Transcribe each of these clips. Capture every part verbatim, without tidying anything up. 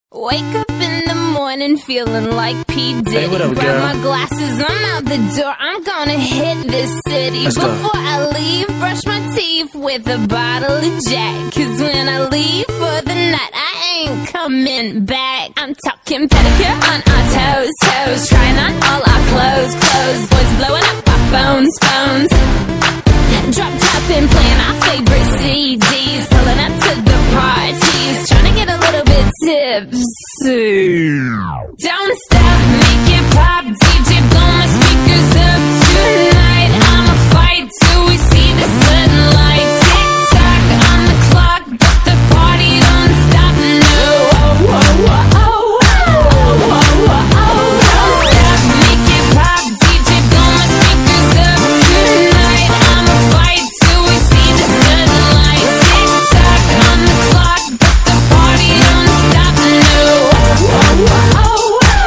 Wake up in the morning feeling like P. Diddy. Hey, what up, Grab girl? my glasses, I'm out the door. I'm gonna hit this city. Let's go. Before I leave, brush my teeth with a bottle of Jack. Cause when I leave for the night, I ain't coming back. I'm talking pedicure on our toes, toes. Trying on all our clothes, clothes. Boys blowing up our phones, phones. Drop top and playing our favorite C Ds. Pulling up to the parties, trying to get a little bit tipsy. Don't stop, make it pop, D J blow my speakers up tonight. I'ma fight till we see the sunlight. Tick tock on the clock, but the party don't stop. No, oh, oh, oh, oh, oh, oh, oh, oh. Don't stop, make it pop, D J blow my speakers up tonight. I'ma fight till we see the sunlight. Tick tock on the clock, but the party don't stop. No, oh, oh, oh, oh.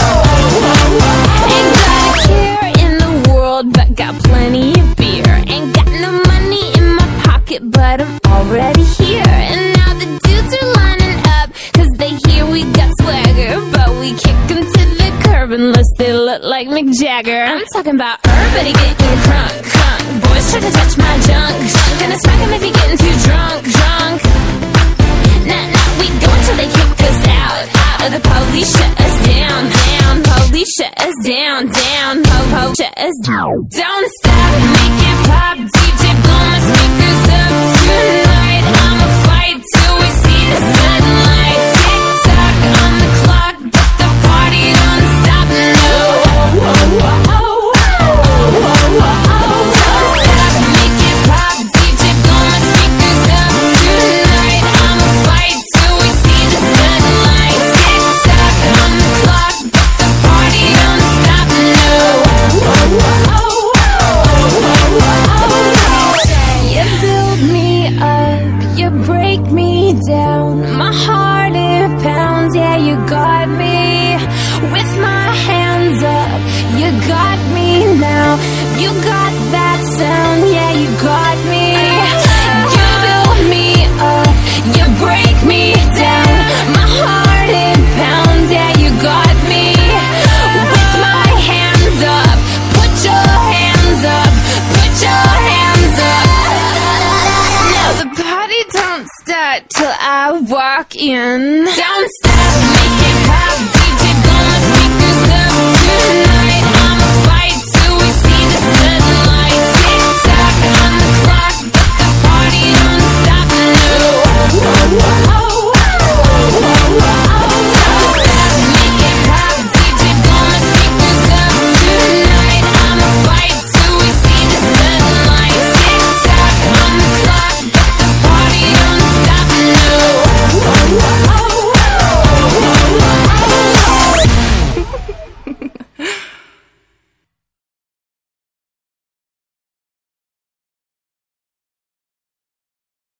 Ain't got a care in the world, but got plenty of beer. Ain't got no money in my pocket, but I'm already here. And now the dudes are lining up, cause they hear we got swagger. But we kick them to the curb unless they look like Mick Jagger. I'm talking about everybody getting crunk, crunk. Boys try to touch my junk, junk. Gonna smack him if he getting too drunk, drunk. Nah, nah, we go until they kick us out, out. Or the police shut us down, down. Police shut us down, down. Po, po, shut us down. Don't stop, make it pop, D J blow my speakers up tonight. I'ma fight till we see the sunlight. Tick tock on the clock, but the party don't stop. No, oh, oh, oh, oh, oh, oh, oh. Don't stop, make it pop, D J blow my speakers up tonight. I'ma fight till we see the sunlight. Tick tock on the clock, but the party don't stop. No, oh, oh, oh, oh, oh, oh. You build me up, you break me down. My heart it pounds, yeah, you got me. With my hands up, you got me now. You got that sound, yeah, you got me. You build me up, you break me down. My heart it pounds, yeah, you got me. With my hands up, put your hands up, put your hands up. Now the party don't start till I walk in. Don't stop, make it pop, D J blow my speakers up tonight.